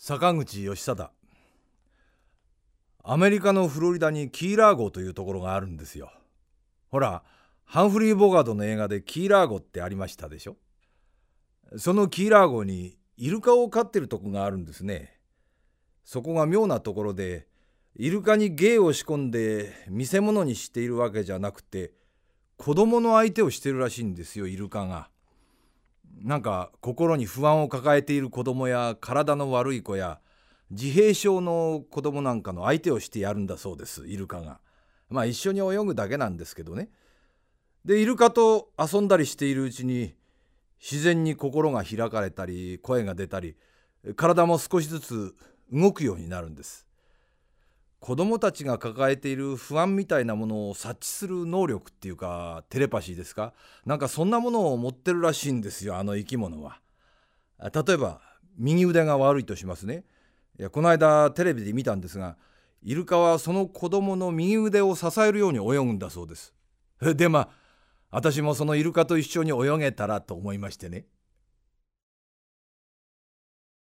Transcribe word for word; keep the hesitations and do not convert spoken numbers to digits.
坂口義貞。アメリカのフロリダにキーラー号というところがあるんですよ。ほら、ハンフリー・ボガードの映画でキーラー号ってありましたでしょ。そのキーラー号にイルカを飼ってるとこがあるんですね。そこが妙なところで、イルカに芸を仕込んで見せ物にしているわけじゃなくて、子供の相手をしてるらしいんですよ、イルカが。なんか心に不安を抱えている子供や体の悪い子や自閉症の子供なんかの相手をしてやるんだそうです、イルカが。まあ一緒に泳ぐだけなんですけどね。でイルカと遊んだりしているうちに自然に心が開かれたり声が出たり体も少しずつ動くようになるんです。子供たちが抱えている不安みたいなものを察知する能力っていうかテレパシーですか、なんかそんなものを持ってるらしいんですよ、あの生き物は。例えば右腕が悪いとしますね。いやこの間テレビで見たんですが、イルカはその子供の右腕を支えるように泳ぐんだそうです。でまあ私もそのイルカと一緒に泳げたらと思いましてね。